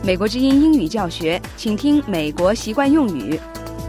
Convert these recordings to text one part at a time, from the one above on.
美国之音英语教学，请听美国习惯用语。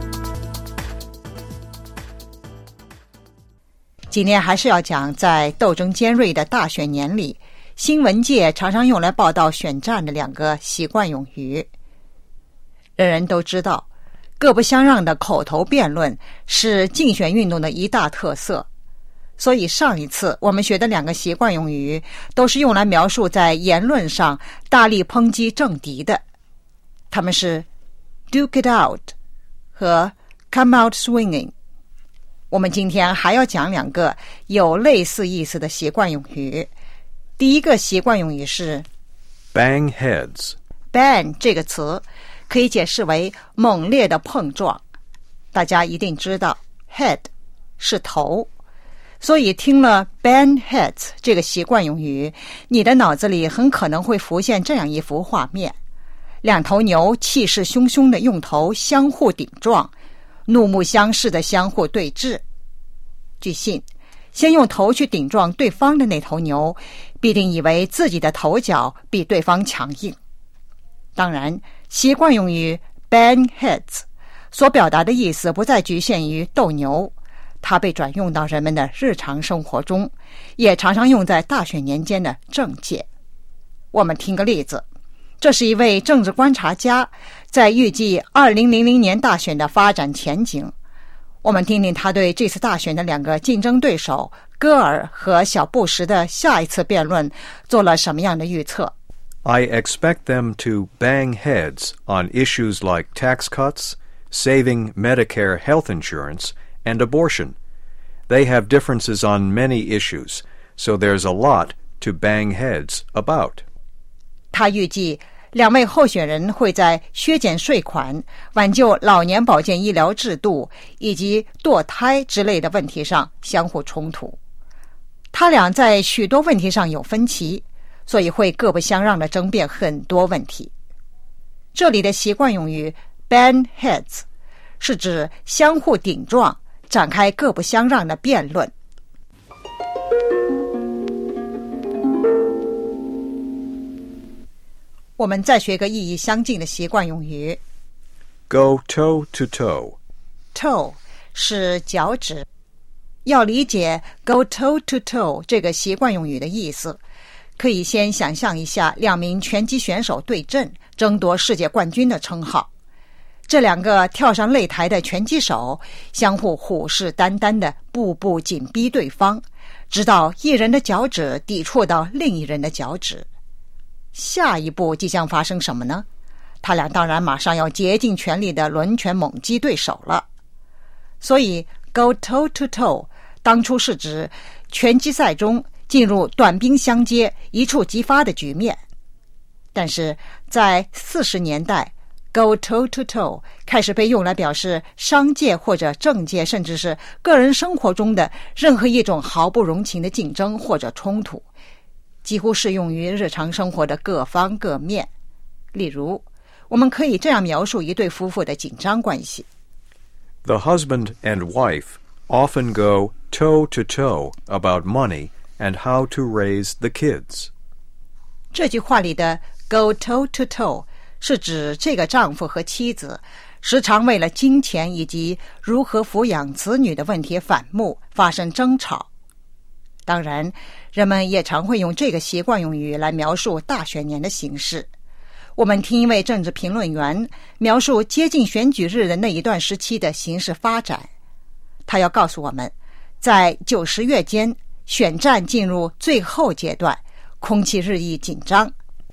今天还是要讲，在斗争尖锐的大选年里，新闻界常常用来报道选战的两个习惯用语。人人都知道，各不相让的口头辩论是竞选运动的一大特色。所以上一次我们学的两个习惯用语都是用来描述在言论上大力抨击政敌的，他们是 Duke it out 和 Come out swinging。 我们今天还要讲两个有类似意思的习惯用语。第一个习惯用语是 Bang heads。 Bang 这个词可以解释为猛烈的碰撞，大家一定知道 head 是头，所以听了 bang heads 这个习惯用语，你的脑子里很可能会浮现这样一幅画面：两头牛气势汹汹地用头相互顶撞，怒目相视地相互对峙。据信，先用头去顶撞对方的那头牛必定以为自己的头角比对方强硬。当然，习惯用语 bang heads 所表达的意思不再局限于斗牛，它被转用到人们的日常生活中，也常常用在大选年间的政界。我们听个例子，这是一位政治观察家在预计2000年大选的发展前景。我们听听他对这次大选的两个竞争对手戈尔和小布什的下一次辩论做了什么样的预测。 I expect them to bang heads on issues like tax cuts, saving Medicare health insurance, and abortion. They have differences on many issues, so there's a lot to bang heads about. 他预计两位候选人会在削减税款、挽救老年保健医疗制度以及堕胎之类的问题上相互冲突。他俩在许多问题上有分歧，所以会各不相让地争辩很多问题。这里的习惯用语 bang heads 是指相互顶撞，展开各不相让的辩论。我们再学个意义相近的习惯用语 Go toe to toe。 toe 是脚趾。要理解 go toe to toe 这个习惯用语的意思，可以先想象一下两名拳击选手对阵，争夺世界冠军的称号。这两个跳上擂台的拳击手相互虎视眈眈地步步紧逼对方，直到一人的脚趾抵触到另一人的脚趾。下一步即将发生什么呢？他俩当然马上要竭尽全力地抡拳猛击对手了。所以 go toe to toe 当初是指拳击赛中进入短兵相接、一触即发的局面。但是在40年代Go toe to toe 开始被用来表示商界或者政界，甚至是个人生活中的任何一种毫不容情的竞争或者冲突，几乎适用于日常生活的各方各面。例如，我们可以这样描述一对夫妇的紧张关系。 The husband and wife often go toe to toe about money and how to raise the kids. 这句话里的 go toe to toe是指这个丈夫和妻子时常为了金钱以及如何抚养子女的问题反目，发生争吵。当然，人们也常会用这个习惯用语来描述大选年的形势。我们听一位政治评论员描述接近选举日的那一段时期的形势发展。他要告诉我们，在9、10月间，选战进入最后阶段，空气日益紧张。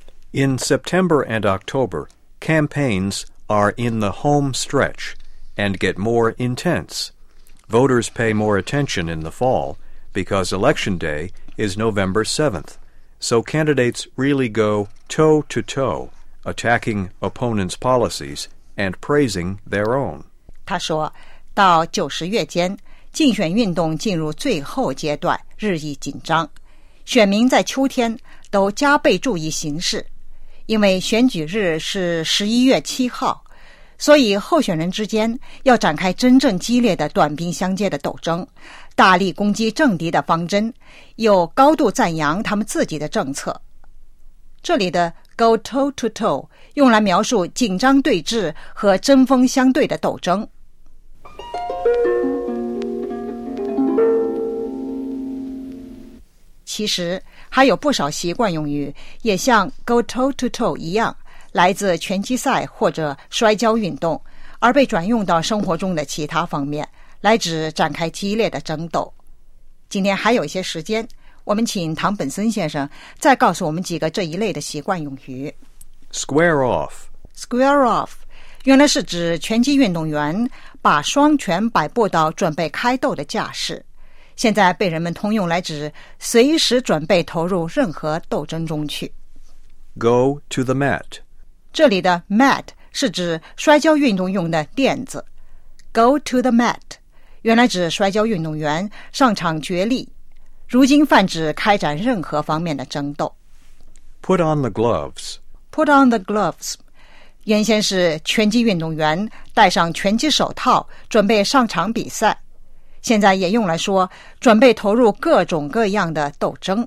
In September and October, campaigns are in the home stretch and get more intense. Voters pay more attention in the fall because Election Day is November 7th, so candidates really go toe to toe, attacking opponents' policies and praising their own. 他说，到9、10月间，竞选运动进入最后阶段，日益紧张。选民在秋天都加倍注意形势，因为选举日是11月7号，所以候选人之间要展开真正激烈的短兵相接的斗争，大力攻击政敌的方针，又高度赞扬他们自己的政策。这里的 go toe to toe， 用来描述紧张对峙和针锋相对的斗争。其实还有不少习惯用语也像 go toe to toe 一样，来自拳击赛或者摔跤运动，而被转用到生活中的其他方面，来指展开激烈的争斗。今天还有一些时间，我们请唐本森先生再告诉我们几个这一类的习惯用语。 Square off. Square off 原来是指拳击运动员把双拳摆布到准备开斗的架势，现在被人们通用来指随时准备投入任何斗争中去。 Go to the mat. 这里的 mat 是指摔跤运动用的垫子。 Go to the mat 原来指摔跤运动员上场角力，如今泛指开展任何方面的争斗。 Put on the gloves. Put on the gloves 原先是拳击运动员戴上拳击手套准备上场比赛，现在也用来说准备投入各种各样的斗争。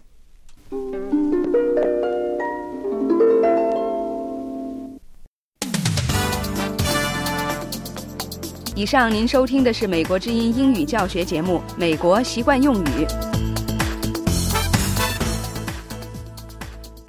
以上您收听的是美国之音英语教学节目《美国习惯用语》。